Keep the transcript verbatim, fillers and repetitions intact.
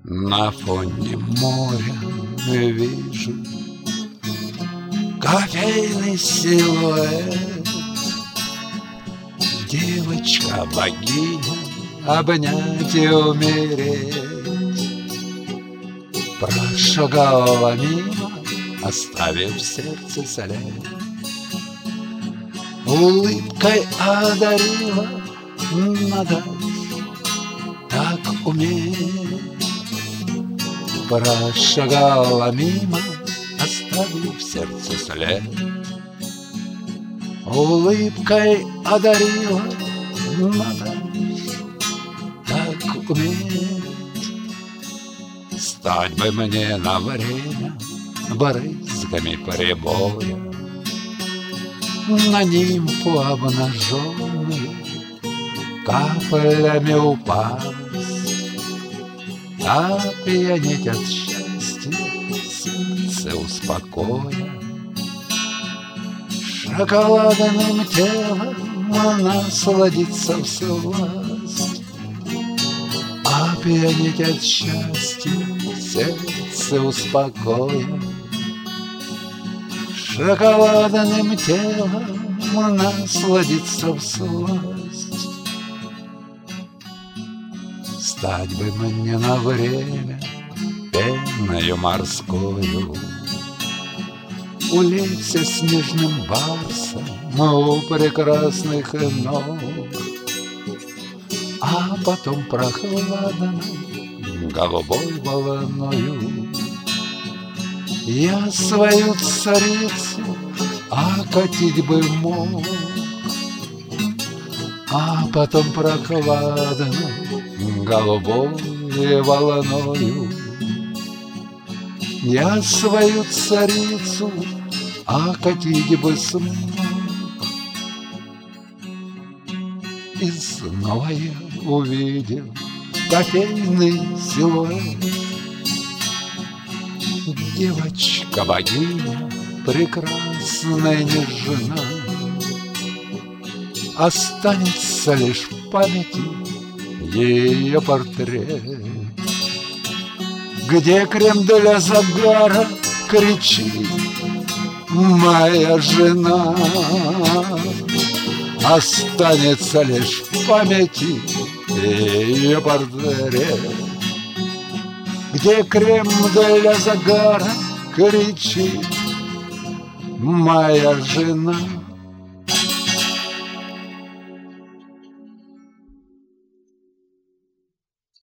На фоне моря вижу кофейный силуэт. Девочка-богиня, обнять и умереть, прошагала мимо, оставив в сердце след. Улыбкой одарила, надо так уметь. Прошагала мимо, оставив в сердце след. Улыбкой одарила, надо так уметь. Стать бы мне на время брызгами прибоя, на нимфу обнаженную каплями упасть, опьянеть от счастья, сердце успокоя. Шоколадным телом насладиться всласть, опьянеть от счастья, сердце успокоя. Шоколадным телом насладиться всласть. Стать бы мне на время пеною морскою, улечься снежным барсом у прекрасных ног, а потом прохладной голубой волною я свою царицу окатить бы мог, а потом прохладной голубой волною я свою царицу окатить бы смог. И снова я увидел кофейный силуэт. Девочка-богиня, прекрасная нежна, останется лишь в памяти ее портрет, где крем для загара кричит моя жена. Останется лишь в памяти ее портрет, где крем для загара кричит моя жена.